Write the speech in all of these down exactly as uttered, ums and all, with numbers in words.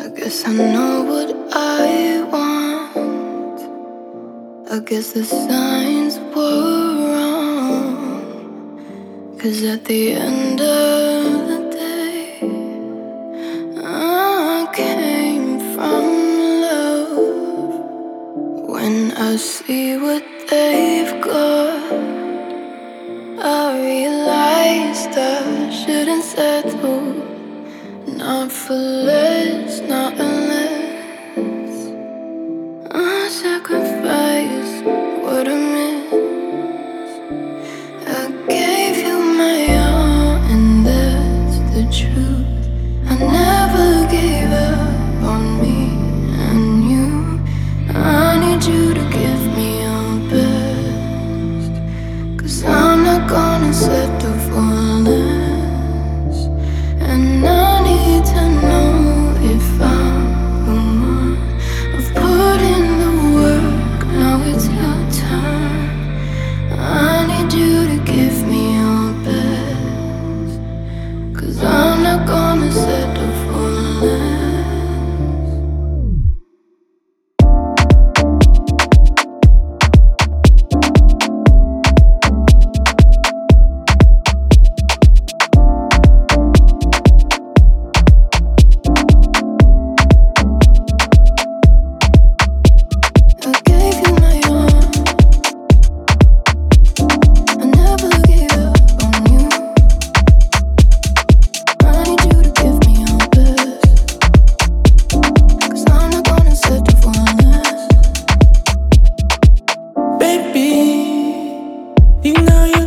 guess I know what I want. I guess the signs were wrong. 'Cause at the end of the day, I came from love. When I see what they've got, I realized I shouldn't settle. Not for less, not unless I sacrifice what I miss. I gave you my all, and that's the truth. I never gave up on me and you. I need you to give me your best, 'cause I'm not gonna settle for less. And I need to know if I'm the one. I've put in the work, now it's your turn. I need you to give me your best, 'cause I'm not gonna settle for less.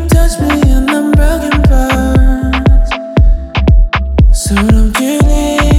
So don't give me